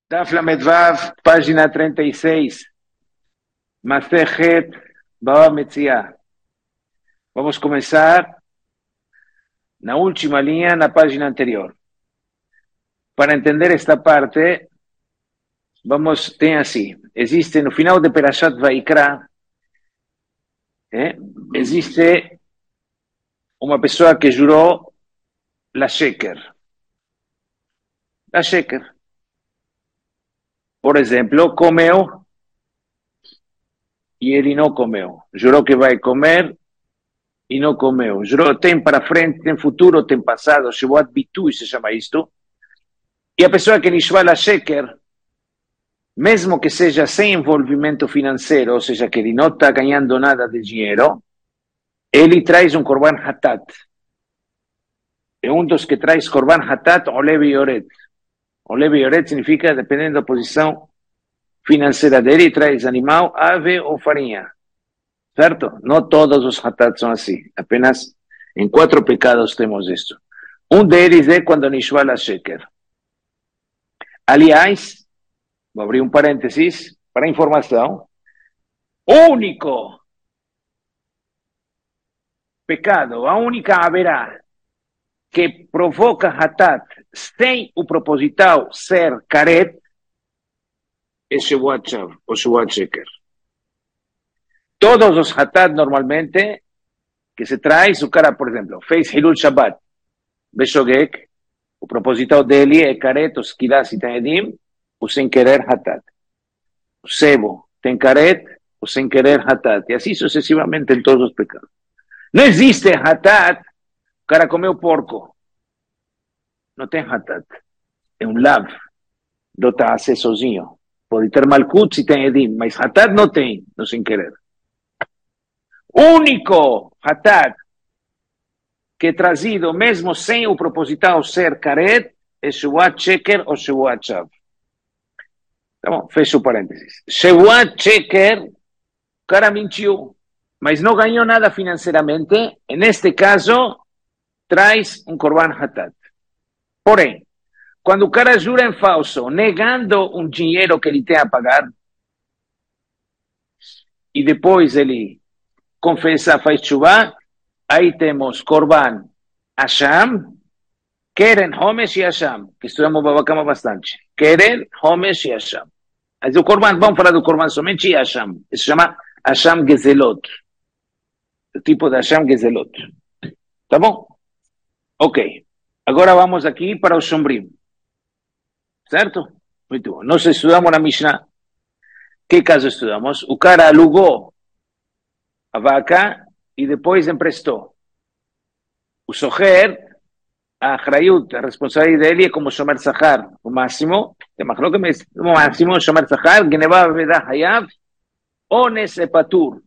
Daf Lamed Vav, página 36. Masechet Bava Metzia. Vamos começar na última linha, na página anterior. Para entender esta parte, tem assim, existe no final de Perashat Vaikra, existe uma pessoa que jurou la sheker. La sheker. Por exemplo, comeu e ele não comeu. Jurou que vai comer e não comeu. Jurou, tem para frente, tem futuro, tem passado. Shevuat Bitui se chama isto. E a pessoa que nishva la sheker, mesmo que seja sem envolvimento financeiro, ou seja, que ele não está ganhando nada de dinheiro, ele traz um korban hatat. É um dos que traz korban hatat, olev e yoret. Olev e yoret significa, dependendo da posição financeira dele, traz animal, ave ou farinha. Certo? Não todos os hatat são assim. Apenas em 4 pecados temos isto. Um deles é quando nishva la sheker. Aliás, vou abrir um parênteses para informação. O único pecado, a única haverá que provoca hatat sem o proposital ser karet é Shevuat Shav, ou Shevuat Sheker. Todos os hatat normalmente que se traz, o cara, por exemplo, fez Hilul Shabbat, Beshogek, o proposital dele é karet, os kilas e taedim, o sem querer hatat. O sebo tem karet, o sem querer hatat. E assim sucessivamente em todos os pecados. Não existe hatat, o cara comeu porco. Não tem hatat. É um lav. Não está a ser sozinho. Pode ter malkut se tem edim, mas hatat não tem, não sem querer. Único hatat que é trazido mesmo sem o proposital ser karet é Shevuat Sheker ou Shevuat Shav. Tá bom, fecha o parênteses. Shevuat Sheker, o cara mentiu, mas não ganhou nada financeiramente. Neste caso, traz um korban hatat. Porém, quando o cara jura em falso, negando um dinheiro que ele tem a pagar, e depois ele confessa, faz tshuva, aí temos korban Asham, Keren, Homesh e Asham, que estudamos Babakama bastante. Keren, Homesh e Asham. Mas o korban, vamos falar do korban somente e Asham. Isso se chama Asham Gezelot. O tipo de Asham Gezelot. Tá bom? Ok. Agora vamos aqui para o Shomrim. Certo? Muito bom. Nós estudamos na Mishnah. Que caso estudamos? O cara alugou a vaca e depois emprestou. O Soher, a Achrayut, a responsabilidade dele é como Shomer Sachar, o máximo, o máximo, Shomer Sachar, Geneva Veda Hayav, Ones e Patur.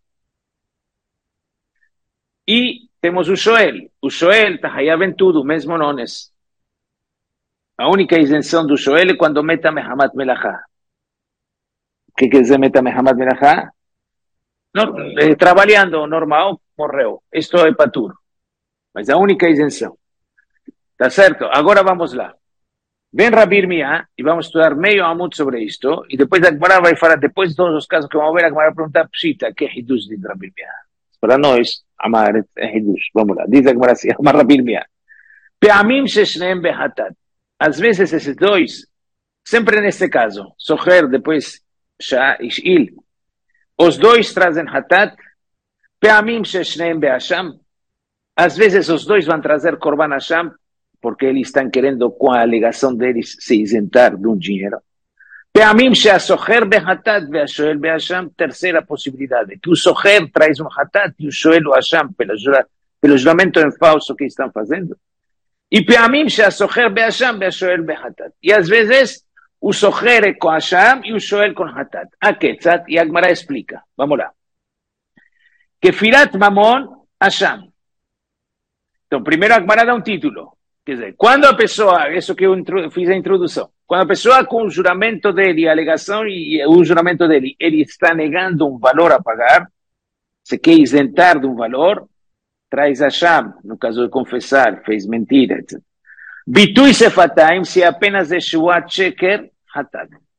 E temos o Shoel está Hayav em tudo, mesmo no Ones. A única isenção do Shoel é quando meta Mehamat Melachá. O que quer dizer meta Mehamat Melachá? Trabalhando normal, morreu. Isto é Patur. Mas a única isenção. Tá certo? Agora vamos lá. Vem Rabi Irmia e vamos estudar meio amut sobre isto. E depois a Gemara vai falar, depois de todos os casos que vamos ver, a Gemara vai perguntar, Pshita, que é Hidush de Rabi Irmia? Para nós, Amar é Hidush. Vamos lá. Diz a Gemara assim, Amar Rabi Irmia. Pe'amim sheshneem behatat. Às vezes esses dois, sempre neste caso, Socher, depois Ish'il, os dois trazem hatat. Pe'amim sheshneem be'asham. Às vezes os dois vão trazer korban Hasham, porque eles estão querendo, com a alegação deles, se isentar de um dinheiro. Pe'amim she'asocher behatat ve'ashoel be'asham. Terceira possibilidade, que o socher traz um hatat e o shoel o Hasham, pelo juramento em falso que estão fazendo. E pe'amim she'asocher be'asham ve'ashoel behatat. E às vezes o socher é com Hasham e o shoel com hatat. Aketzat, e a Gemara explica. Vamos lá. Kefirat mamon Hasham. Então, primeiro a Gemara dá um título. Quer dizer, quando a pessoa, isso que eu fiz a introdução, quando a pessoa com o juramento dele, a alegação e o juramento dele, ele está negando um valor a pagar, se quer isentar de um valor, traz Hasham, no caso de confessar, fez mentira, etc. Bitui Sefataim, se apenas é Shevuat Sheker, Hatat.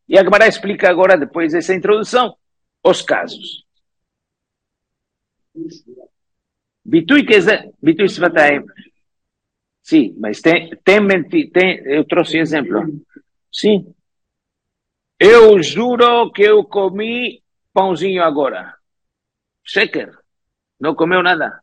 E a Gemara explica agora, depois dessa introdução, os casos. Bitui Svatayim. Sim, mas eu trouxe exemplo. Sim. Eu juro que eu comi pãozinho agora. Sheker. Não comeu nada.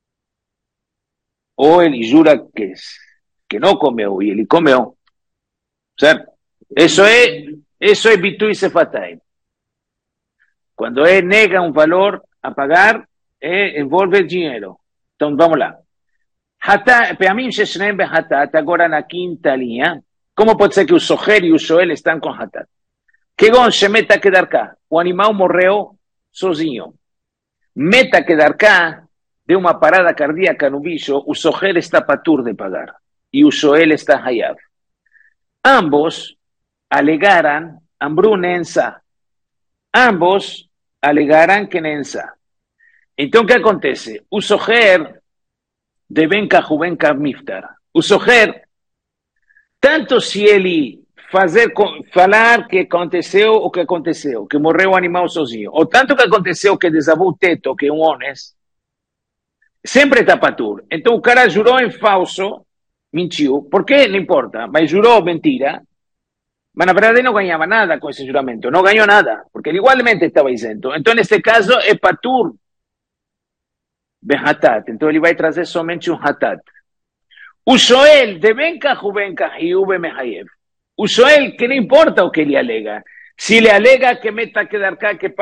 Ou ele jura que não comeu e ele comeu. Certo? Isso é Bitui Svatayim. Quando nega um valor a pagar, envolve dinheiro. Então, vamos lá. Peamim sheshneim behatat, agora na quinta linha. Como pode ser que o Soher e o Shoel estão com hatat? Kegon shemeta kedarka. O animal morreu sozinho. Meta kedarka, de uma parada cardíaca no bicho, o Soher está patur de pagar. E o Shoel está hayav. Ambos alegaram, ambru nensa. Ambos alegaram que nensa. Então, o que acontece? O Soher de Benka Juvenka Miftar. O Soher, tanto se ele falar que aconteceu o que aconteceu, que morreu o animal sozinho, ou tanto que aconteceu que desabou o teto, que é um ones, sempre está patur. Então o cara jurou em falso, mentiu, porque não importa, mas jurou mentira, mas na verdade não ganhava nada com esse juramento, não ganhou nada, porque ele igualmente estava isento. Então neste caso é patur behatat, então ele vai trazer somente um hatat. O Shoel de Benka Juvenka Hiube Mehayev. O Shoel, que não importa o que ele alega. Se ele alega que meta kedarka que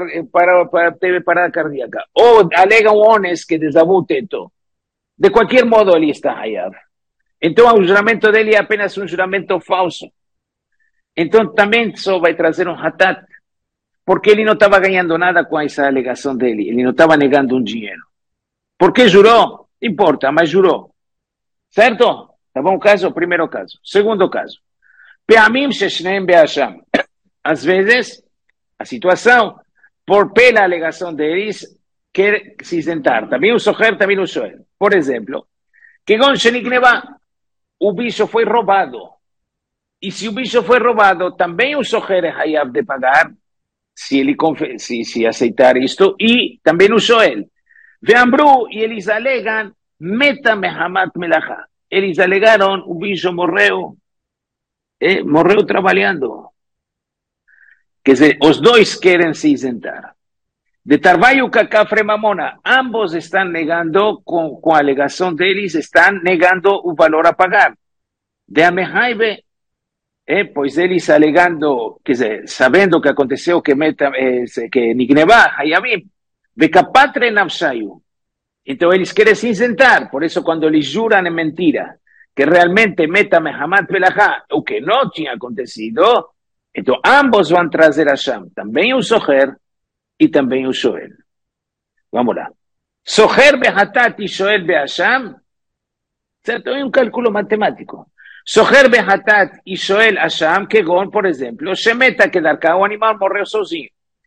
teve parada cardíaca, ou alega um ones que desabou o teto, de qualquer modo ele está hayav. Então o juramento dele é apenas um juramento falso. Então também só vai trazer um hatat, porque ele não estava ganhando nada com essa alegação dele, ele não estava negando um dinheiro. Por que jurou? Importa, mas jurou. Certo? Tá bom? Primeiro caso. Segundo caso. Peamim sheshneim beasham. Às vezes, a situação, pela alegação deles, quer se isentar. Também o Soher, também o Shoel. Por exemplo, que o bicho foi roubado. E se o bicho foi roubado, também o Soher é hayav de pagar, se ele se aceitar isto, e também o Shoel. Veambru, e eles alegam, meta mehamat melachá. Eles alegaram, o bicho morreu trabalhando. Quer dizer, os dois querem se isentar. De Tarvaio Cacafre Mamona, ambos estão negando, com a alegação deles, estão negando o valor a pagar. De Amehaibe, pois eles alegando, quer dizer, sabendo que aconteceu que Nignevá, Hayabim, Becapatre Nafshayu. Então eles querem se isentar, por isso quando eles juram é mentira, que realmente meta Mehamat Belahá, o que não tinha acontecido, então ambos vão trazer a Sham, também o Soher e também o Shoel. Vamos lá. Soher Behatat e Shoel Beasham, certo? É um cálculo matemático. Soher Behatat e Shoel Asham, que por exemplo, Shemeta Kedarka, o animal morreu sozinho.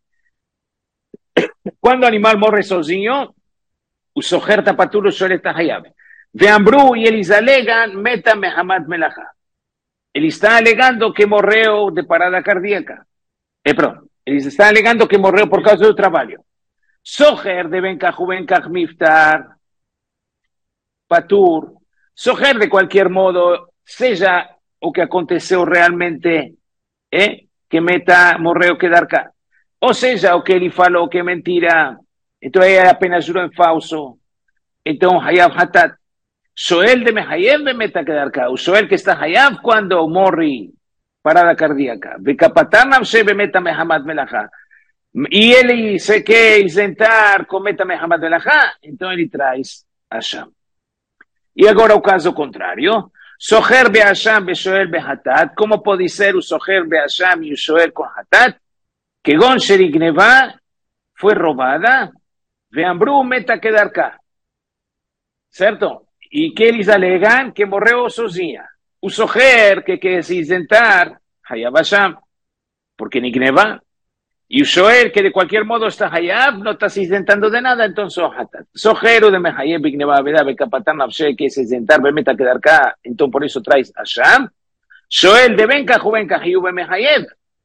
Quando o animal morre sozinho, o Soher está patur, o Shoel está hayav. Veambru, e eles alegam, meta mehamat melachá. Ele está alegando que morreu de parada cardíaca. Pronto. Eles estão alegando que morreu por causa do trabalho. Soher de Benkaju Benkaj Miftar, patur. Soher, de qualquer modo, seja o que aconteceu realmente, que meta morreu quedar cá. Ou seja, o que ele falou que é mentira, então é apenas juro em falso. Então, hayav hatat. Shoel de Mehayev de meta quedar cá. O Shoel que está hayav quando morre parada cardíaca. Becapatar nafshe bemeta mehamat melachá. E ele se quer isentar com meta mehamat melachá, então ele traz Hashem. E agora o caso contrário. Soher be'asham be'shoel be'hatat. Como pode ser o Soher be'asham e o Shoel com hatat? Que gon sherigneva foi roubada. Veambru meta quedar cá. Certo? E que eles alegam que morreu sozinha. O Soher que quer se isentar, Hayav Hashem, porque Nigneva. E o Shoel que de qualquer modo está Hayav, não está se isentando de nada, então só Hatat. Soher de Mehayev, Nigneva, Veda, Bekapatan, Nafshe, que se isentar, Bemeta quedar cá, então por isso traz Hashem. Shoel de Benka, Juvenka, Hiuve Mehayev.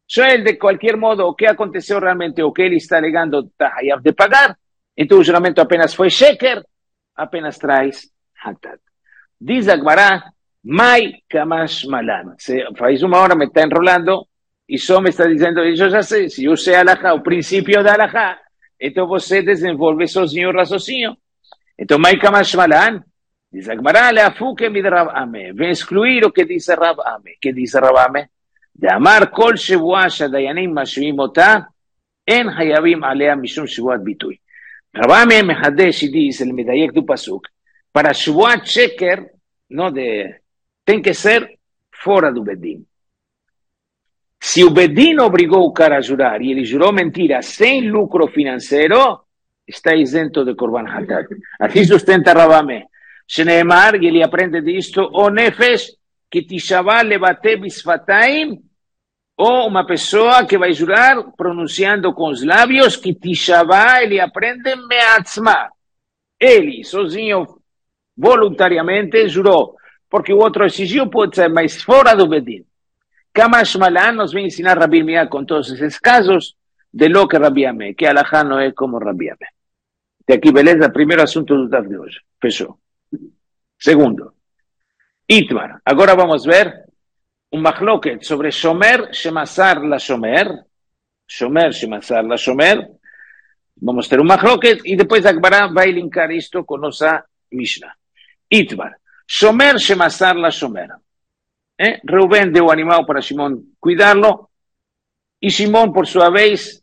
Ele, de qualquer modo, o que aconteceu realmente, o que ele está alegando, está hayab de pagar. Então, o juramento apenas foi sheker, apenas traz hatat. Diz a Gemara, mai kamash malan. Faz uma hora me está enrolando e só me está dizendo, eu já sei, se eu sei alahá, o princípio da alahá, então você desenvolve sozinho o raciocínio. Então, mai kamash malan, diz a Gemara, leafuke mid Rav Ame. Vem excluir o que diz Rav Ame. Que diz Rav Ame? De amar kol shevua shadayanim mashvim ota, en hayavim alea mishum shevuat bitui. Rav Ame mehadesh e diz, ele medayek do pasuk, para Shuat Sheker, tem que ser fora do Bedin. Se o Bedin obrigou o cara a jurar e ele jurou mentira sem lucro financeiro, está isento de Korban Hatat. Assim sustenta Rav Ame. Shneemar, e ele aprende disto, o Nefesh, que tishavá lebate bisfataim, ou uma pessoa que vai jurar pronunciando com os lábios, que tishavá, ele aprende meatzma. Ele, sozinho, voluntariamente jurou, porque o outro exigiu, pode ser, mas fora do Bedin. Kamash Malan nos vem ensinar Rabi Meah com todos esses casos, de lo que Rabi Ame, que alahá não é como Rabi Ame. Até aqui, beleza? Primeiro assunto do TAF de hoje. Fechou. Segundo, Itmar. Agora vamos ver um machloket sobre Shomer Shemassar la Shomer. Shomer Shemassar la Shomer. Vamos ter um machloket e depois a Gemara vai linkar isto com nossa Mishnah. Itmar. Shomer Shemassar la Shomer. Reuben deu o animal para Shimon cuidá-lo e Shimon, por sua vez,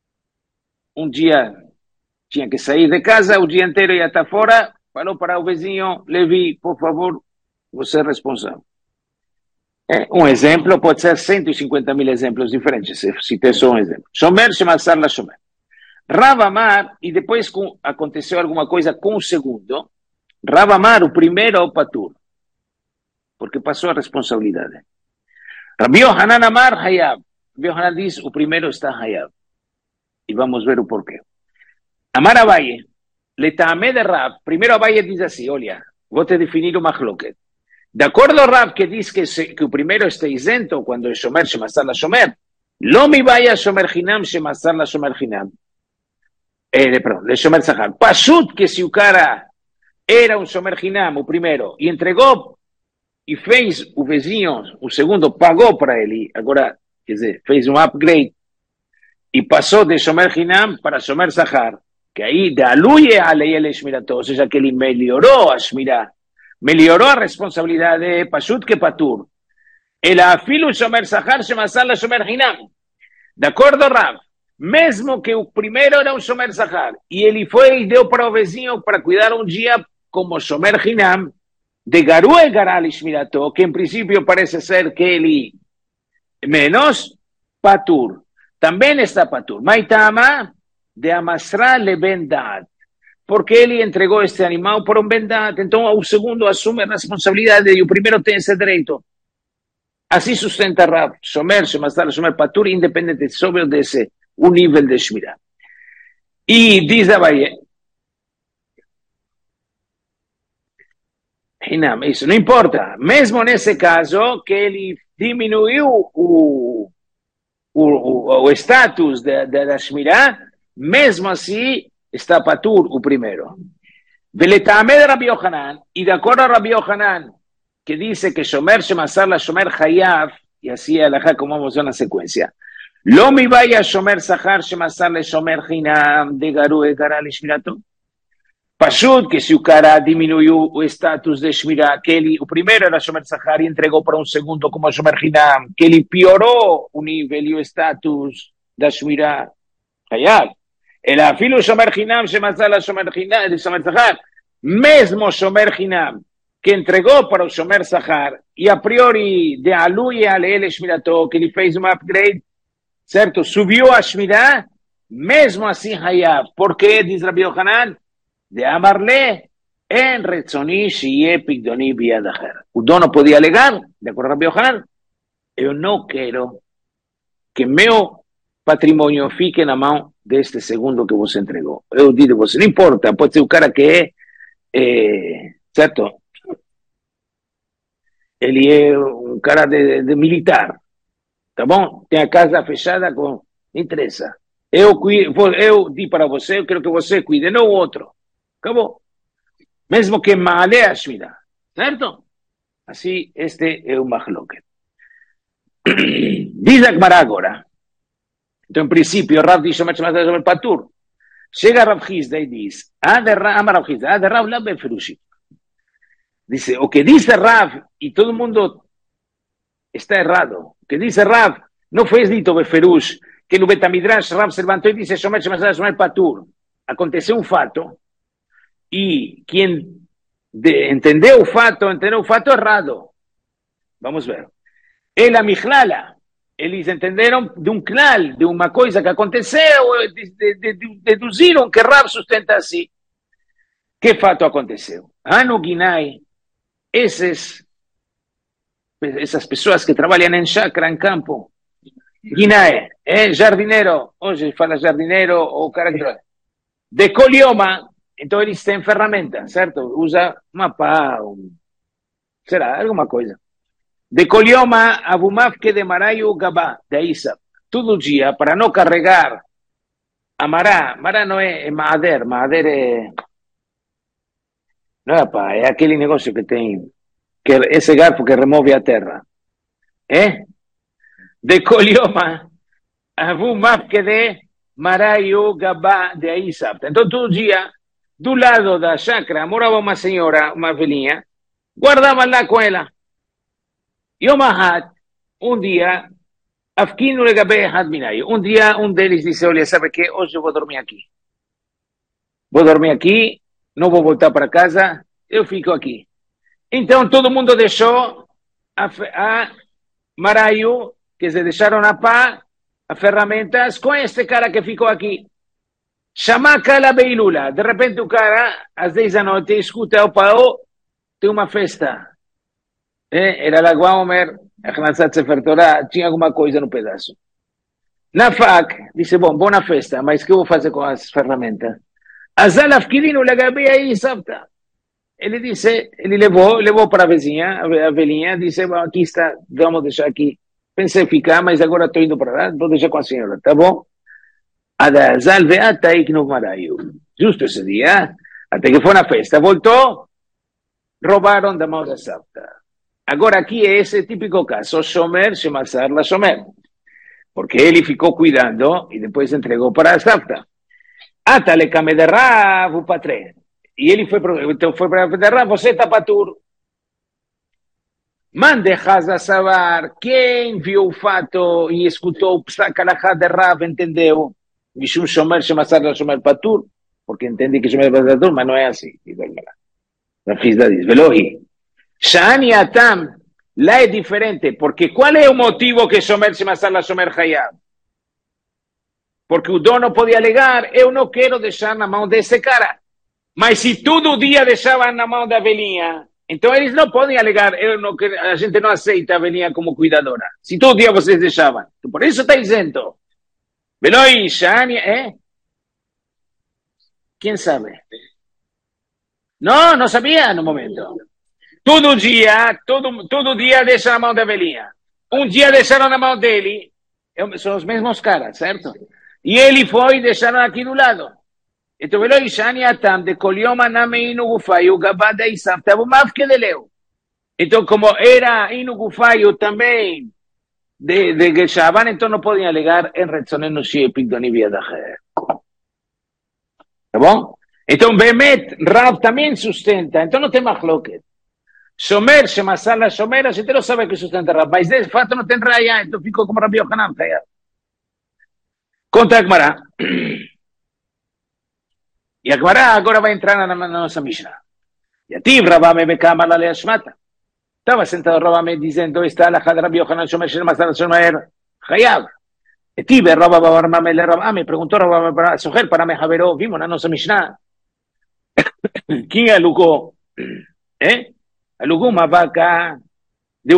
um dia tinha que sair de casa, o dia inteiro ia estar fora, falou para o vizinho, Levi, por favor, você é responsável. Um exemplo, pode ser 150.000 exemplos diferentes, se citei só um exemplo. Shomer Shemassar la Shomer. Rav Amar, e depois aconteceu alguma coisa com o segundo, Rav Amar, o primeiro é o patur, porque passou a responsabilidade. Rabi Yohanan Amar Hayab. Rabi Yohanan diz, o primeiro está Hayab. E vamos ver o porquê. Amar Abaye, Letame de Rav, primeiro Abaye diz assim, olha, vou te definir o machloket. De acordo ao Rav que diz que o primeiro está isento quando é Shomer Shemassar la Shomer, lo mi vaya Shomer Hinam Shemassar la Shomer Hinam. Perdão, de Shomer Sahar. Pashut que se o cara era um Shomer Hinam, o primeiro, e entregou e fez o vizinho, o segundo pagou para ele, agora, quer dizer, fez um upgrade e passou de Shomer Hinam para Shomer Sahar, que aí da aluye a lei ele Shmirato, ou seja, que ele melhorou a Shmirá, melhorou a responsabilidade, Pashut que Patur. Ele afilo Shomer Sahar, Shemassar la Shomer Hinam. De acordo, Rav, mesmo que o primeiro era um Shomer Sahar, e ele foi e deu para o vizinho para cuidar um dia como Shomer Hinam, de Garu e Garal Shmirato, que em princípio parece ser que ele menos Patur. Também está Patur. Maitama de Amasra le Bendat, porque ele entregou este animal por um Bendat, então o segundo assume a responsabilidade e o primeiro tem esse direito. Assim sustenta Rav, Shomer, Shemassar, Shomer, Patur, independente sobre desse o nível de Shmirah. E diz Abaye, Hinam, isso não importa, mesmo nesse caso que ele diminuiu o status da Shmirah, mesmo assim está Patur o primeiro. Veletame de Rabi Yohanan, e de acordo a Rabi Yohanan, que dice que Shomer Shemassar la Shomer Hayav, y así alajá como vamos a una secuencia. Lo mi vaya Shomer Sahar Shemassar le Shomer Hinam de Garu e Garal Shmirato. Pashut, que se o cara diminuiu o status de Shmirah, que ele, o primeiro era Shomer Sahar e entregou para um segundo como Shomer Hinam, que ele piorou o nível e o status da Shmirah Hayav. Ele afilo Shomer Hinam Shemassar la Shomer Hinam de Shomer Sahar, mesmo Shomer Hinam, que entregou para o Shomer Sahar, e a priori de aluye a leele Shmirato, que ele fez um upgrade, certo? Subiu a Shmirah, mesmo assim Hayav. Por que, diz Rabi Yohanan? De amarle, en retzoni shiye pigdoni biad acher. O dono podia alegar, de acordo a Rabi Yohanan, eu não quero que meu patrimônio fique na mão deste segundo que você entregou. Eu digo, você não importa, pode ser o cara que certo? Ele é um cara de militar. tá bom? Tem a casa fechada com... Não interessa. Eu di para você, eu quero que você cuide, não o outro. Acabou. Mesmo que Maale a Shmira. Certo? Assim, este é o Mahloket. Diz a Gemara agora. Então, em princípio, o Rav diz Shomer Patur. Chega Rav Hizda e diz, Rav Hizda, Rav lá Beferushi. Dice, o que dice Rav, e todo mundo está errado. O que dice Rav, não foi dito Beferush, que no Betamidrash Rav se levantou e disse Shomer Patur. Aconteceu um fato, e quem entendeu o fato errado. Vamos ver. Ela Michlala. Eles entenderam de um klal, de uma coisa que aconteceu, deduziram que Rav sustenta assim. Que fato aconteceu? No Guinai, essas pessoas que trabalham em chácara, em campo, Guinai, jardineiro, hoje fala jardineiro ou cara que trabalha, de colioma, então eles têm ferramenta, certo? Usa uma pá, será, alguma coisa. De colioma, abumafke de marayu gabá, de Isa. Todo dia, para não carregar a mará não é maader é... Não é pá, é aquele negócio que tem, que esse garfo que remove a terra. De colioma, abumafke de marayu gabá, de Isa. Então, todo dia, do lado da chácara, morava uma senhora, uma velhinha, guardava lá com ela. Yom Ahad, um dia, Afkinu legabe Ahad Minai. Um dia, um deles disse, olha, sabe que hoje eu vou dormir aqui. Vou dormir aqui, não vou voltar para casa, eu fico aqui. Então, todo mundo deixou a Marayu, que se deixaram a pá, as ferramentas, com este cara que ficou aqui. Chamaka la Beilula. De repente, o cara, às 10 da noite, escuta o pau, tem uma festa. Era la Guaomer, Achnasat Sefer Torah, tinha alguma coisa no pedaço. Na FAC, disse, bom, boa festa, mas o que eu vou fazer com as ferramentas? Azal Afkirino Lagabe aí, sabta. Ele disse, ele levou para a velhinha, disse, bom, aqui está, vamos deixar aqui. Pensei ficar, mas agora estou indo para lá, vou deixar com a senhora, tá bom? Azal veata iknu marayu. Justo esse dia, até que foi na festa, voltou, roubaram da mão da sabta. Agora aqui é esse típico caso, Shomer Shemazar la Shomer, porque ele ficou cuidando e depois entregou para a Safta. Atale kame de Rav o patre. E ele foi para Rav, você está patur. Mande Haza Savar, quem viu o fato e escutou o Psakalachá de Rav, entendeu? Mishum Shomer Shemazar la Shomer patur, porque entende que Shomer patur, mas não é assim. A Hizda diz, Velohi. Shani Atam, lá é diferente, porque qual é o motivo que Shomer Shemazar la Shomer Hayab? Porque o dono podia alegar, eu não quero deixar na mão desse cara. Mas se todo dia deixavam na mão da velhinha, então eles não podem alegar, a gente não aceita a velhinha como cuidadora. Se todo dia vocês deixavam. Então, por isso está dizendo. Veloi, Shani, Quem sabe? Não sabia no momento. Todo dia deixa na mão da velhinha. Um dia deixaram na mão dele. São os mesmos caras, certo? E ele foi e deixaram aqui do lado. Então, Veloi Shani Atam, de Kolioma Nameinu Gufayu, Gabada e Saftavu Mafke de Leu. Então, como era Inu Gufayu também de Geshavan, então não podiam alegar em Retzonenu Shiepidoni Viadacher. Tá bom? Então, Bemet, Rav também sustenta. Então, não tem machloket. Shomer, Shemazar la Shomer, a gente não sabe que sustenta Rav, mas de fato não tem raia, então ficou como Rabi Yohanan. Conta a Gemara. E a Gemara agora vai entrar na nossa Mishnah. E a Tiv, Rabame Bekamar la Leashmata. Estava sentado Rabame dizendo, está a de Rabi Yohanan, Shomer, Shemazar la Shomer, Hayav. E Tiv, Rabame le Rabame, perguntou Rabame para Soher, para Mejaveró, vimos na nossa Mishnah. Quem alugou? Alugou uma vaca de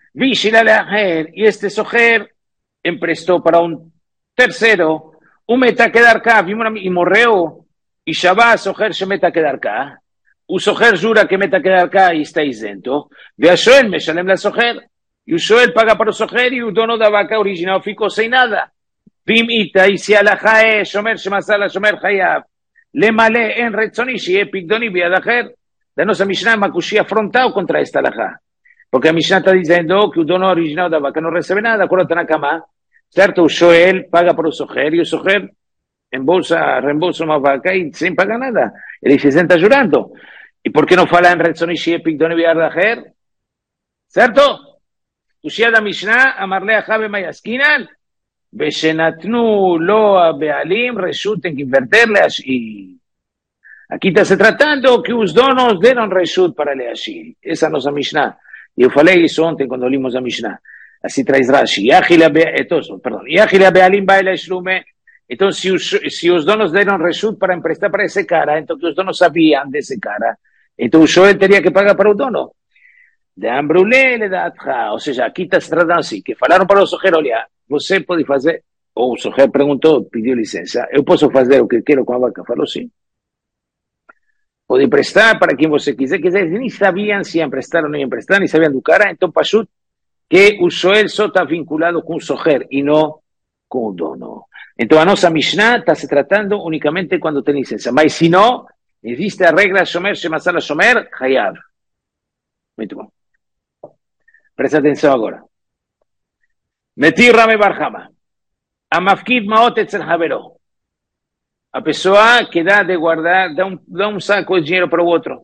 e este Soher emprestou para um terceiro, meta quedar cá, e morreu, e Shabbat Soher se meta quedar cá, o Soher jura que meta quedar cá e está isento, Veashoel Meshalem la Soher, E o Shoel paga para o Soher e o dono da vaca original ficou sem nada. Vimita, e se alahá é Shomer Shemasala Shomer Hayav, Lemale en Retzoni Shie Pigdoni Biadaher. Da nossa Mishnah é uma coxia frontal contra esta alahá. Porque a Mishnah está dizendo que o dono original da vaca não recebe nada, acorda Tanakama, certo? O Shoel paga para o Soher e o Soher reembolsa uma vaca e sem pagar nada. Ele se senta jurando. E por que não fala em Retzoni Shie Pigdoni Biadaher? Certo? קושיה המשנה, אמר לה חווה מייסקינן, ושנתנו לו הבעלים רשות en inverter להשאיל. Aqui está se tratando que os donos deram reshut para Leashil. Essa é a nossa Mishnah. E eu falei isso ontem quando limos a Mishnah. Assim traz Rashi. Yachile Bealim Baila Shlume. Então, se os donos deram reshut para emprestar para esse cara, então que os donos sabiam desse cara, então o Shoel teria que pagar para o dono. De Ambrulé, ou seja, aqui está se tratando assim, que falaram para o Soher, olha, você pode fazer, ou o Soher perguntou, pediu licença, eu posso fazer o que quero com a vaca? Falou sim. Pode emprestar para quem você quiser, nem sabiam se ia emprestar ou não ia emprestar, nem sabiam do cara, então Pashut, que o Shoel só está vinculado com o Soher e não com o dono. Então a nossa Mishnah está se tratando unicamente quando tem licença, mas se não, existe a regra Shomer, Shemasala Shomer, Hayav. Muito bom. Presta atenção agora. Metir Rame Barhama. Amafkid Maot Etzel Havero. A pessoa que dá de guardar, dá um saco de dinheiro para o outro.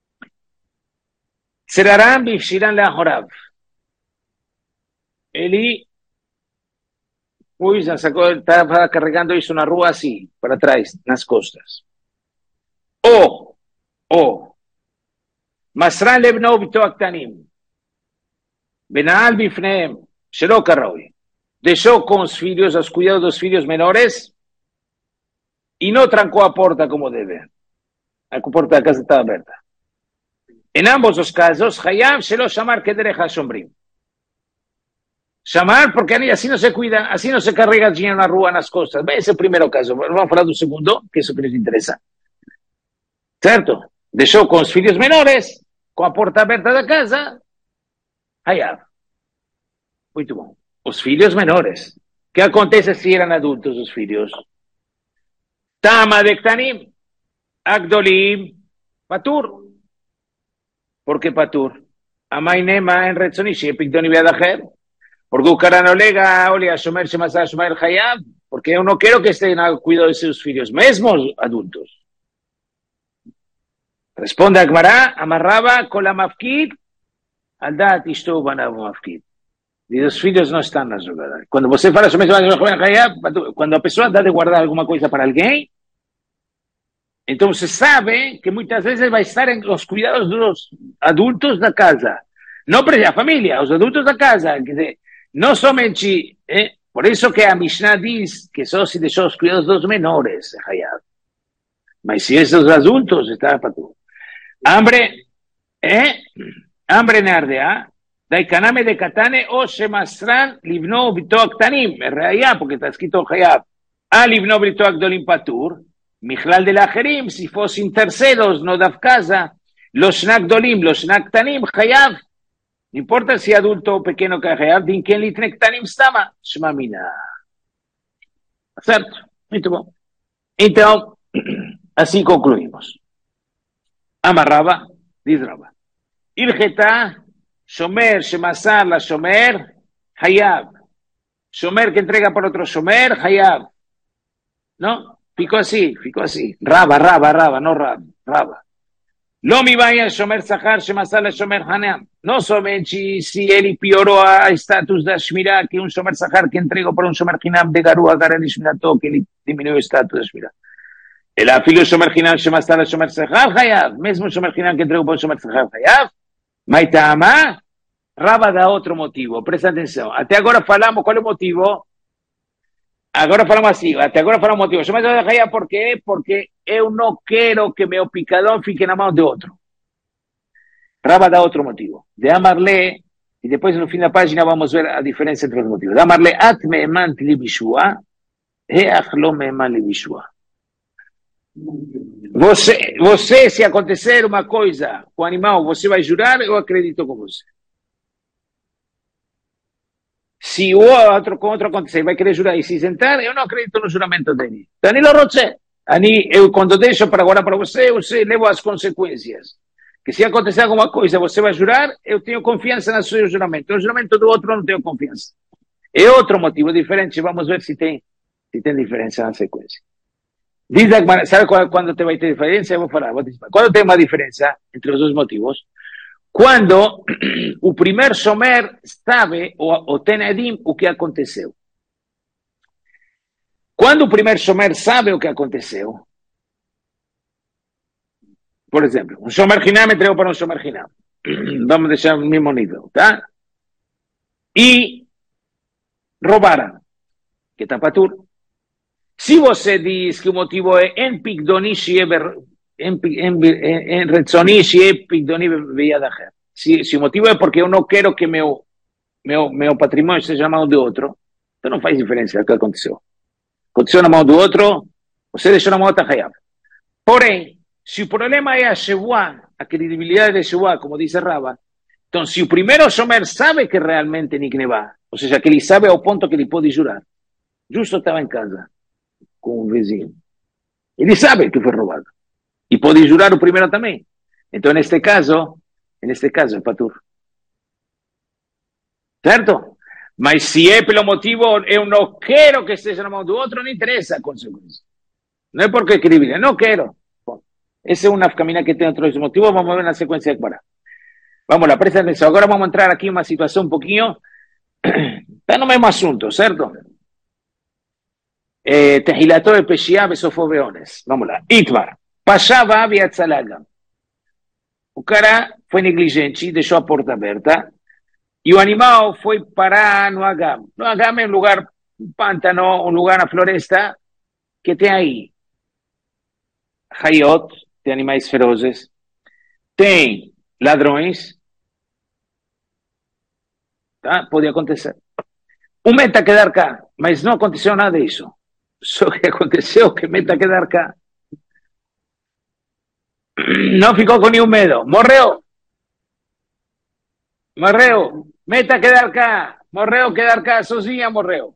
Seraram Bifshiran Leahorav. Ele estava carregando isso na rua assim, para trás, nas costas. Masran Lebno Bito Aktanim. Benal Bifneem, Shelo Karraui. Deixou com os filhos, aos cuidados dos filhos menores, e não trancou a porta como deve. A porta da casa está aberta. Em ambos os casos, Hayav Shelo Shamar Kederech HaShomrim. Chamar porque assim não se cuida, assim não se carrega dinheiro na rua, nas costas. Bem, esse é o primeiro caso. Vamos falar do segundo, que é isso que nos interessa. Certo? Deixou com os filhos menores, com a porta aberta da casa, Hayav. Muito bom. Os filhos menores. O que acontece se eram adultos os filhos? Tama de Ktanim, Agdolim, Patur. ¿Por qué Patur? Amainema en Retzonishi, Pigdoni Biadaher. Porque o cara não lega, olha, Shomer Shemasar Shomer Hayav. Porque eu não quero que estejam ao cuidado de seus filhos, mesmo os adultos. Responde a Gemara, amarrava com a mafkid, aldat ishto banav mafkid. E os filhos não estão na jogada. Quando você fala sobre quando a pessoa dá de guardar alguma coisa para alguém, então você sabe que muitas vezes vai estar em os cuidados dos adultos da casa. Não para a família, os adultos da casa. Quer dizer, não somente... por isso que a Mishnah diz que só se deixou os cuidados dos menores, mas se esses adultos, está para tudo. Hambre nardea, daikaname de katane o shemasran livno bito aktanim, reaya, porque está escrito Hayav, livno bito akdolim patur, michlal de lacherim, si fossem terceros, no da casa, los shnakdolim, los shnaktanim, Hayav, no importa se adulto ou pequeno que é Hayav, din ken litne ktanim stama, shmamina. Certo? Muito bom. Então, assim concluímos. Amarraba, diz Raba. Ilgeta, Shomer, Shemasar, la Shomer, Hayav. Shomer que entrega por otro Shomer, Hayav. ¿No? Ficou assim. Raba, no Raba. Lo mi vaya Shomer Sahar, Shemasar, la Shomer Hanam. No somente se ele piorou a status da Shmirá, que Shomer Sahar que entregou por Shomer Hinam de Garua, Garen Shmirato, que ele diminuiu o status da Shmirá. El afilo Shomer Hinam Shemasar Shomer Sahar Hayav, mesmo Shomer Hinam que entregou por Shomer Sahar Hayav, Maitama, Raba dá outro motivo, presta atenção. Até agora falamos qual é o motivo. Agora falamos assim, até agora falamos o motivo. Shomer Sahar Hayav, por quê? Porque eu não quero que meu picadão fique na mão de outro. Raba dá outro motivo. De Amarle, e depois no fim da página vamos ver a diferença entre os motivos. De Amarle, At me'eman li bishua, Heach lo me'eman li bishua. Você, se acontecer uma coisa com o animal, você vai jurar ou acredito com você? Se o outro com outro acontecer, vai querer jurar e se isentar, eu não acredito no juramento dele. Danilo Roche, eu quando deixo para agora para você, você leva as consequências. Que se acontecer alguma coisa, você vai jurar, eu tenho confiança no seu juramento. No juramento do outro, eu não tenho confiança. É outro motivo diferente, vamos ver se tem diferença na sequência. Diz Agmará, sabe quando vai ter diferença? Eu vou falar, quando tem uma diferença entre os dois motivos? Quando o primeiro shomer sabe, ou tem edim, o que aconteceu. Quando o primeiro shomer sabe o que aconteceu, por exemplo, um shomer hinam entregou para um shomer hinam. Vamos deixar no mesmo nível, tá? E roubaram, que está patur. Se você diz que o motivo é en pigdoni en retzoni e pigdoni beyadacher. Se o motivo é porque eu não quero que meu patrimônio seja na mão de outro, então não faz diferença o que aconteceu. Aconteceu na mão do outro, você deixou na mão da Hayab. Porém, se o problema é a Shevuah, a credibilidade de Shevuah, como diz Rava, então se o primeiro Shomer sabe que realmente Niknevá, ou seja, que ele sabe ao ponto que ele pode jurar, justo estava em casa com um vizinho, ele sabe que foi roubado, e pode jurar o primeiro também. Então, neste caso, é patur. Certo? Mas se é pelo motivo, eu não quero que esteja na mão do outro, não interessa a consequência. Não é porque é credibilidade, não quero. Bom, essa é uma caminhada que tem outros motivos, vamos ver na sequência de Bará. Vamos lá, presta atenção. Agora vamos entrar aqui em uma situação um pouquinho, está no mesmo assunto, certo? Tehilato de Peshiá, Besofo Beones. Vamos lá. Itmar. Pashava Abiatzalaga. O cara foi negligente, deixou a porta aberta, e o animal foi parar no Agam. No Agam é um lugar, um pântano, um lugar na floresta, que tem aí Hayot, tem animais ferozes, tem ladrões, tá? Pode acontecer. O meta quedar cá, mas não aconteceu nada disso. Só que aconteceu que meta quedar cá. Não ficou com nenhum medo. Morreu. Meta quedar cá. Morreu, quedar cá sozinha, morreu.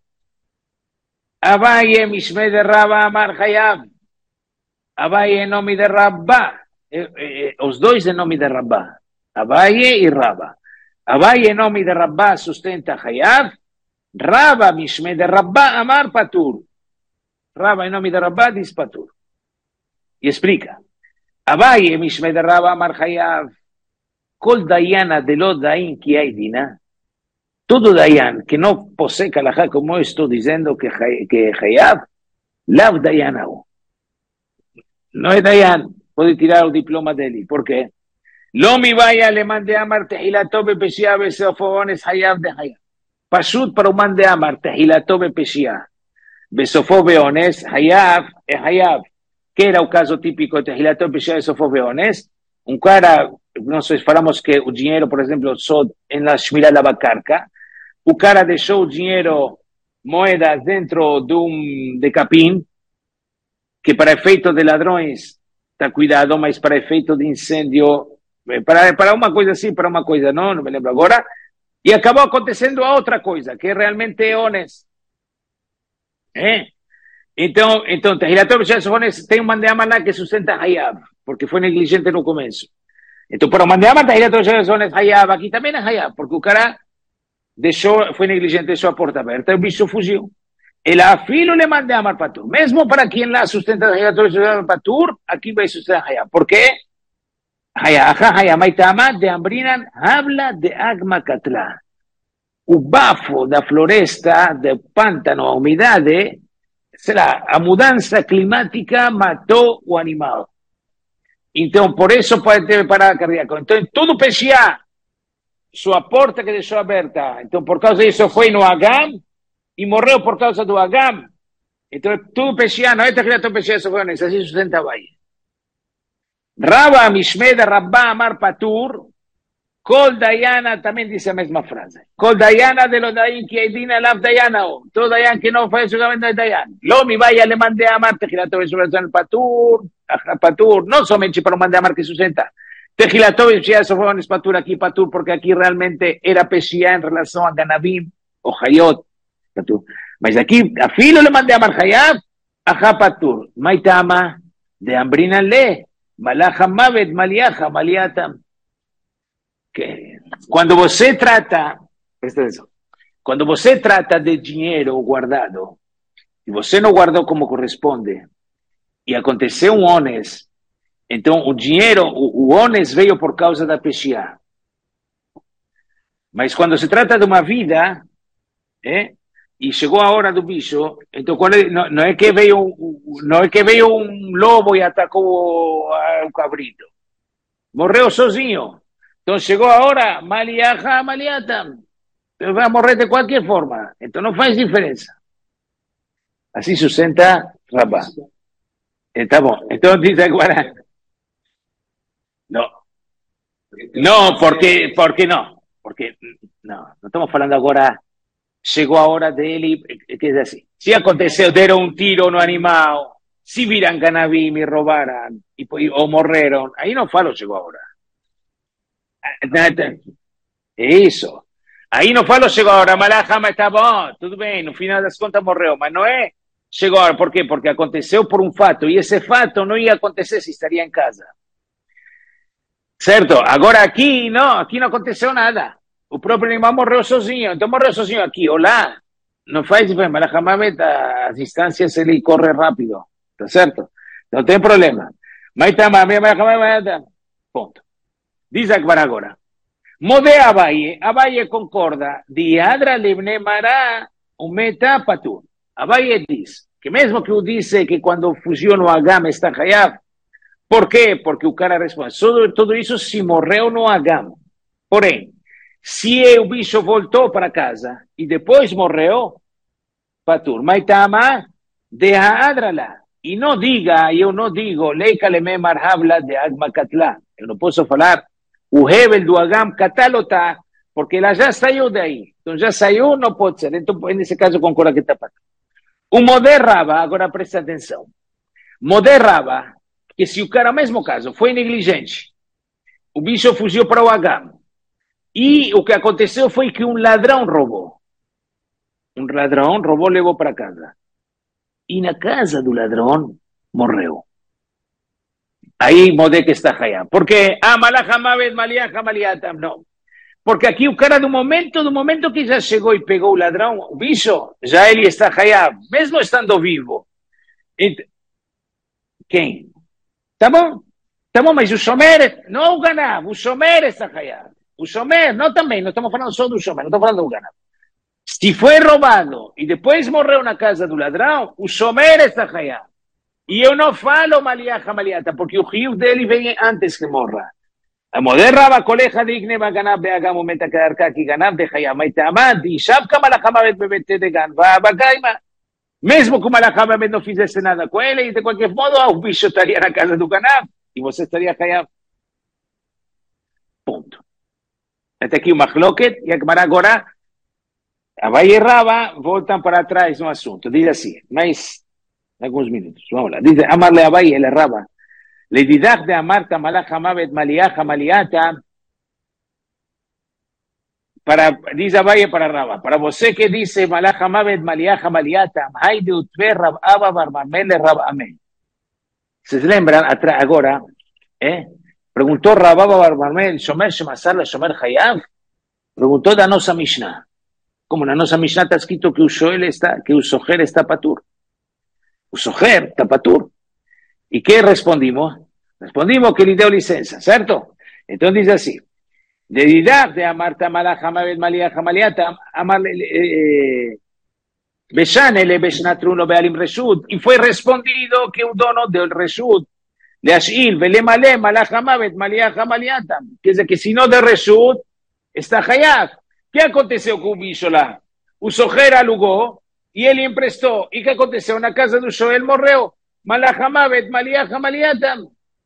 Abaye Mishme de Rabba Amar Hayab. Abaye em nome de Rabba. Os dois em nome de Rabba. Abaye e Rabba. Abaye em nome de Rabba sustenta Hayab. Rabba Mishme de Rabba Amar Patur. Rabba em nome de Rabba diz Patur. E explica. Abaye Mishme de Rabba Amar Hayab. Kol Dayana de lo Dain que hay dina. Todo Dayan que no posee Kalahá, como estou dizendo que Hayab, Lav Dayanao. No es Dayan, puede tirar el diploma dele. ¿Por qué? Lo mi vaya le mande amar tehilato bepeshia besofobones Hayab de Hayab. Pashut para un mande amar tehilato bepeshia besofobones Hayab es Hayab. Que era o caso típico de tehilato bepeshia besofobones? Um cara, nós falamos que o dinheiro, por exemplo, só na Shmirá da Bacarca, o cara deixou o dinheiro, moedas dentro de capim, que para efeito de ladrões está cuidado, mas para efeito de incêndio, para uma coisa assim, para uma coisa não me lembro agora, e acabou acontecendo a outra coisa, que realmente é honesto. Então tem um mandeama lá que sustenta Hayab, porque foi negligente no começo. Então, para o mandeama Hayab, aqui também é Hayab, porque o cara foi negligente, deixou a porta aberta, e o bicho fugiu. Ele afilo le mande amar patur. Mesmo para quem lá sustenta Hayab patur, aqui vai sustentar Hayab. Por quê? Hayab, maitama de ambrinan, habla de agma katla. O bafo da floresta, do pântano, a umidade, será a mudança climática matou o animal. Então, por isso pode ter parada cardíaca. Então, tudo peixia. Sua porta que deixou aberta. Então, por causa disso, foi no Agam e morreu por causa do Agam. Então, tudo peixia. Não é que peixia, assim sustenta vai. Rabba Mishmeda Rabba Amar Patur. Kol Dayana também diz a mesma frase. Kol Dayana de lo Dayan que Aidina Lav Dayana. Todo Dayan que não faz o julgamento de Dayan. Lomi vaya le mande a Amar Tejilato de Patur. Patur. Não somente para o mande a Amar que sustenta. Tejilato de Patur aqui, Patur, porque aqui realmente era Peshia em relação a Ganavim. o Hayot, patur. Mas aqui, a filho le mandei amar Hayab, ajá patur. Maitama, de ambrina le, malacha mavet, maliaja, maliatam. Que quando você trata, presta atenção, quando você trata de dinheiro guardado, e você não guardou como corresponde, e aconteceu um ônus, então o dinheiro, o ônus veio por causa da pessoa. Mas quando se trata de uma vida, e chegou a hora do bicho, então não é que veio um lobo e atacou o cabrito. Morreu sozinho. Então chegou a hora, maliaja, maliatam. Vai morrer de qualquer forma. Então não faz diferença. Assim sustenta Rabá. Tá bom. Então diz agora. Não. Não, porque não. Porque não estamos falando agora. Chegou a hora dele, que é assim. Se aconteceu, deram um tiro no animal, se viram ganabim e roubaram, ou morreram, aí não falo chegou a hora. É isso. Aí não falo chegou a hora, malacha, mas tá bom, tudo bem, no final das contas morreu, mas não é chegou a hora, por quê? Porque aconteceu por um fato, e esse fato não ia acontecer se estaria em casa. Certo? Agora aqui não aconteceu nada. O próprio animal morreu sozinho, então morreu sozinho aqui, ou lá. Não faz diferença, malacha, as distâncias ele corre rápido, tá certo? Não tem problema. Mas tá, ponto. Diz agora. Mode Abaye concorda, diadra lebne mará, meta patur. Abaye diz, que mesmo que eu disse que quando funciona o Agam está hayab, por quê? Porque o cara responde, tudo isso se morreu no Agam. Porém, se o bicho voltou para casa e depois morreu, patur. Maitama, de adrala. E não diga, eu não digo, leika leme marhabla de agmakatla. Eu não posso falar, o Hebel do Agam catalota, porque ela já saiu daí. Então já saiu, não pode ser. Então, nesse caso, concorda que está patur. O Moderraba, agora presta atenção. Moderraba, que se o cara, mesmo caso, foi negligente, o bicho fugiu para o Agam, e o que aconteceu foi que um ladrão roubou. Um ladrão roubou, levou para casa. E na casa do ladrão, morreu. Aí, Modé que está hayab. Porque, malacha mavet, maliaja, maliatam, não. Porque aqui o cara, do momento que já chegou e pegou o ladrão, o bicho, já ele está hayab, mesmo estando vivo. Quem? Tá bom, mas o Shomer, não o Ganav, o Shomer está hayab. O Shomer, não também, não estamos falando só do Shomer, não estamos falando do Ganav. Se foi roubado e depois morreu na casa do ladrão, o Shomer está hayab. E eu não falo maliaja, maliata, porque o rio dele vem antes que morra. A moderna coleja digne va Ganav beagam momenta quedar que Ganav de hayab. Maitama, di shabka malachamavet bebete de gan, va bagaima. Mesmo que o malachamavet não fizesse nada com ele, e de qualquer modo, o bicho estaria na casa do Ganav e você estaria hayab. Ponto. Até aqui o Machloket, e agora Abaye e Rava voltam para trás no assunto. Diz assim, mais alguns minutos. Vamos lá. Diz, amarle Abaye, ele Rava. Le didach de amarta malacha mavet maliaja maliata. Diz Abaye para Rava. Para você que diz malacha mavet maliaja maliata, haide utve Rab Abba Barmamele Rab Amén. Vocês lembram agora, Perguntou Rababa Barmamel, Shomer Shemasar, Shomer Hayab? Perguntou da nossa Mishnah. Como na nossa Mishnah está escrito que o Soher está patur. O Soher está patur. E que respondimos? Respondimos que ele deu licença, certo? Então diz assim, de didar de amarta malacha mavet maliacha maliata, amarle beshanele beshnatruno bealim reshut, e foi respondido que o dono deu reshut. Leashil, velemale, malacha mavet maliacha maliatam. Quer dizer que se não der reshut, está hayab. O que aconteceu com o bicho lá? O Soher alugou e ele emprestou. E o que aconteceu? Na casa do Shoel morreu. Malacha mavet maliacha maliatam.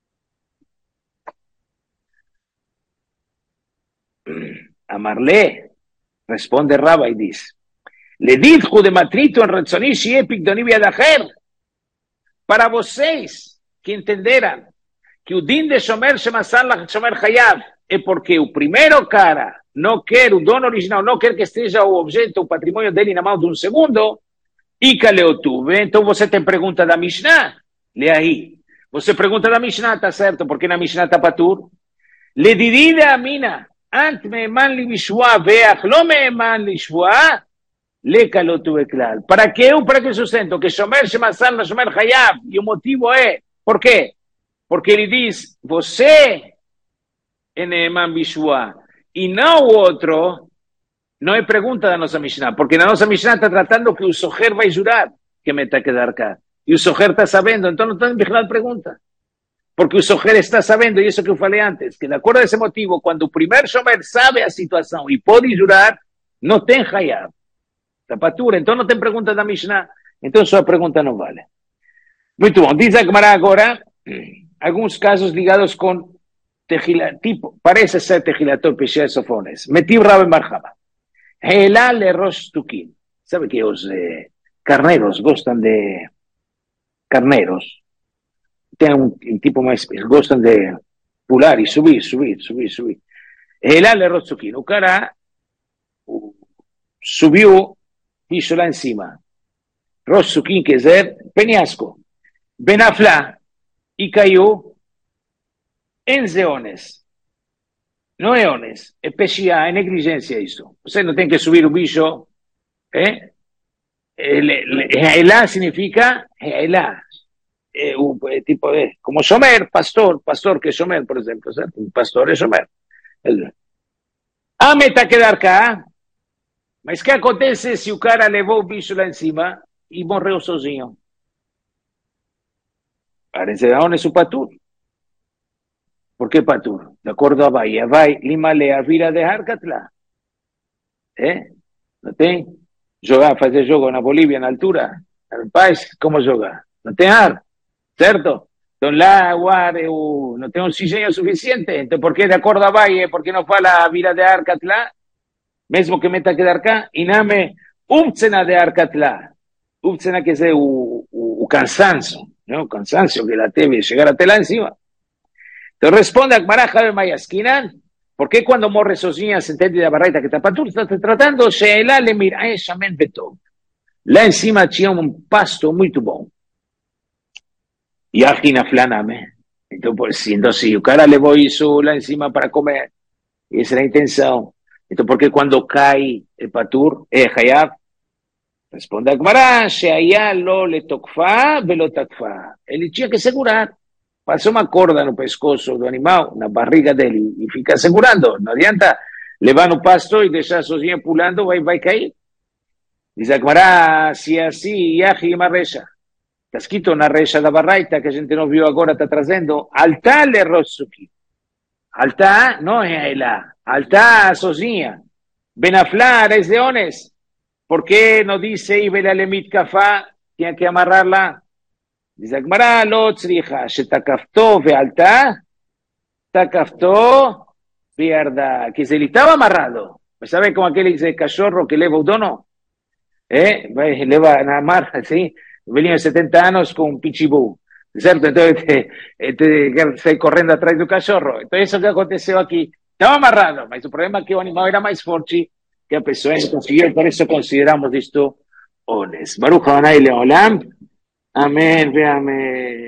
Amarle, responde Rabba e diz, le dithu de matrito en retzoni shie picdonibia daher. Para vocês que entenderam que o din de Shomer Shemasar Shomer Hayab é porque o primeiro cara não quer, o dono original não quer que esteja o objeto, o patrimônio dele na mão de um segundo, e Kaleotuve. Então você tem pergunta da Mishnah? Lê aí. Você pergunta da Mishnah, tá certo, porque na Mishnah tá patur. Le didi a mina, ant me'eman li bishua, veach lo me'eman li shua, le Kaleotuve klal. Para que sustento? Que Shomer Shemasal, Shomer Hayav. E o motivo é, por quê? Porque ele diz, você é Neeman Bishua, e não o outro, não é pergunta da nossa Mishnah, porque na nossa Mishnah está tratando que o Soher vai jurar que me está a quedar cá. E o Soher está sabendo, então não está em vigilar pergunta. Porque o Soher está sabendo, e isso que eu falei antes, que de acordo a esse motivo, quando o primeiro Shomer sabe a situação e pode jurar, não tem Hayab. Está patura, então não tem pergunta da Mishnah, então sua pergunta não vale. Muito bom, diz a Gemara agora, alguns casos ligados com tipo, parece ser tejilator peixes sofones. Metiv Rabbe Marhaba. Helá le rosh tukin. Sabe que os carneiros gostam de carneiros. Tem um tipo mais, gostam de pular e subir. Helá le rosh tukin. O cara subiu, piso lá em cima. Rosh tukin quer dizer penhasco. Benaflá. E caiu em zeones. Não é ones, é peixia, é negligência isso. Você não tem que subir o bicho. Helá significa helá. Tipo, como Shomer, pastor que é Shomer, por exemplo. Certo? Um pastor é Shomer. Meta a quedar cá. Mas o que acontece se o cara levou o bicho lá em cima e morreu sozinho? Parece ones o patur. ¿Por qué patur? De acuerdo a Bahía, vai, lima le vira de Harcatla. Não tem? Fazer jogo na Bolívia, na altura, no país, como jogar? Não tem ar, certo? Então lá não tem oxigênio suficiente. Então por que de acordo a Bahía, por que não fala a vira de Harcatla? Mesmo que meta quedar cá, iname upcena de Harcatla. Upcena quer dizer o cansancio, não? O cansancio que ela teve chegar até lá em cima. Então responde a Gemara Jabe Mayaskinan, ¿por qué cuando morre sozinha se entende da barraita que está patur? Está tratando, Sheila le mira, Shamen Betov. Lá em cima tinha um pasto muito bom. E aqui na flaname. Então, se o cara levou isso lá em cima para comer, essa era a intenção. Então, por que quando cai o patur, é Hayab? Responde a Gemara, Sheaya lo le tokfa velo takfa. Ele tinha que segurar. Passou uma corda no pescoço do animal, na barriga dele, e fica segurando. Não adianta levar no pasto e deixar sozinho pulando, vai cair. Diz a Gemara, se é assim, Yahi uma recha. Está escrito na recha da barraita, que a gente não viu agora, está trazendo, Altá le rotsuki. Altá não é ela, Altá sozinha. Benaflá, es leones. ¿Por qué no dice, Ibela lemit kafá, tinha que amarrarla? Dice Agmará, lo tzriha, shetakafto vealta, takafto pierda, que se le estaba amarrado. ¿Sabe como aquel dice cachorro que leva o dono? Leva na mar, ¿sí? Velhinho de 70 anos com um pitbull, certo? Então, sai correndo atrás do cachorro. Então, isso que aconteceu aqui. Estava amarrado, mas o problema é que o animal era mais forte que a pessoa não conseguiu, por isso consideramos isto ones. Baruch Adonai Leolam. Amén, amén.